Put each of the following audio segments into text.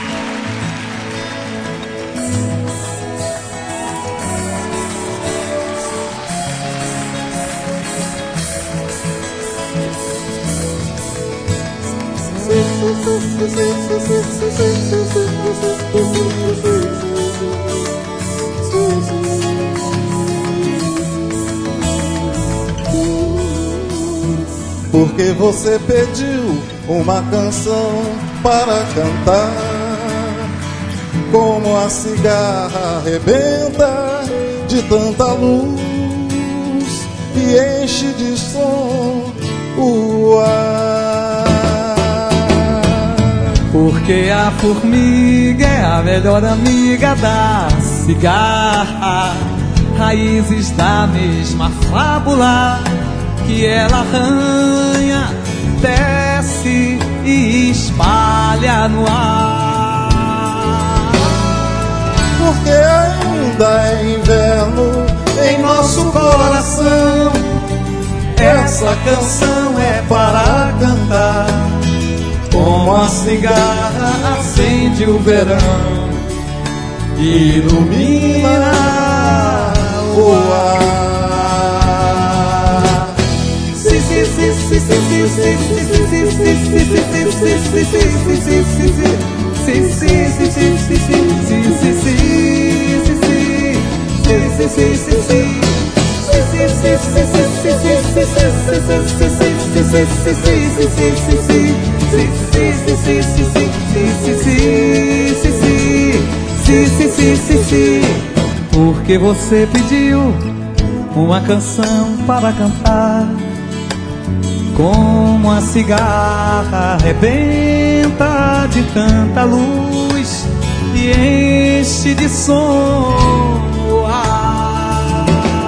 Porque você pediu uma canção para cantar, como a cigarra arrebenta de tanta luz e enche de som o ar. Porque a formiga é a melhor amiga da cigarra, raízes da mesma fábula que ela arranha, desce e espalha no ar. Porque ainda é inverno em nosso coração, essa canção é para cantar, como a cigarra acende o verão e ilumina o ar. Porque você pediu uma canção para cantar, como a cigarra arrebenta de tanta luz e enche de som o ar.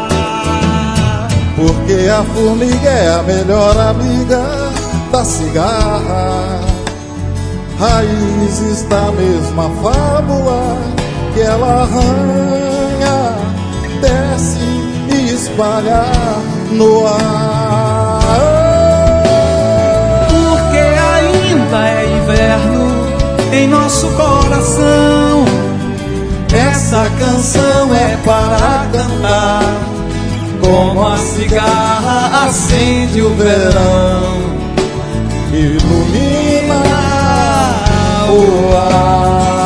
Porque a formiga é a melhor amiga da cigarra, raízes da mesma fábula que ela arranha, desce e espalha no ar. Porque ainda é inverno em nosso coração, essa canção é para cantar, como a cigarra acende o verão, ilumina o ar.